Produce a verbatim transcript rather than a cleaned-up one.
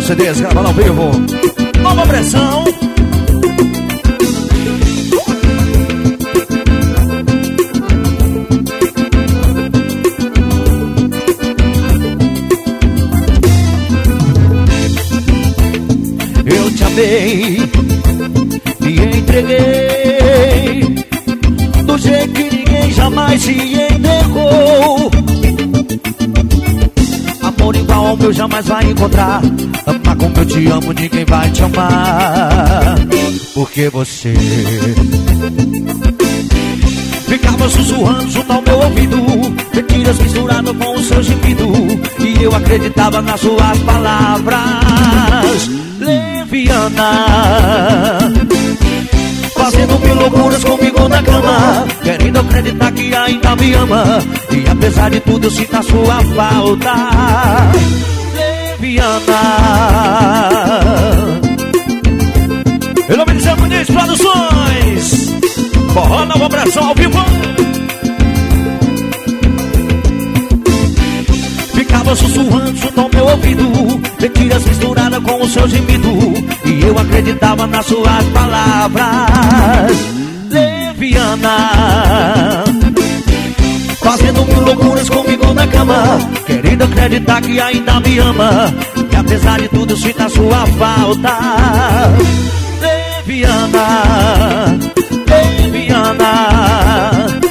C Ds, gravando ao vivo. Nova Pressão. Eu te amei, me entreguei do jeito que ninguém jamais se entregou. Amor igual ao meu jamais vai encontrar. Amar como eu te amo, ninguém vai te amar. Porque você ficava sussurrando junto ao meu ouvido, mentiras misturadas com o seu gemido, e eu acreditava nas suas palavras. Leviana, fazendo mil loucuras comigo na cama, querendo acreditar que ainda me ama, e apesar de tudo eu sinto a sua falta. Leviana. Em nome de Zé Muniz Produções, Forró Nova Pressão ao vivo. Ficava sussurrando junto ao meu ouvido, mentiras misturadas com o seu gemido, e eu acreditava nas suas palavras. Leviana, fazendo mil loucuras comigo na cama, querendo acreditar que ainda me ama, e apesar de tudo eu sinto a sua falta. Leviana, Leviana.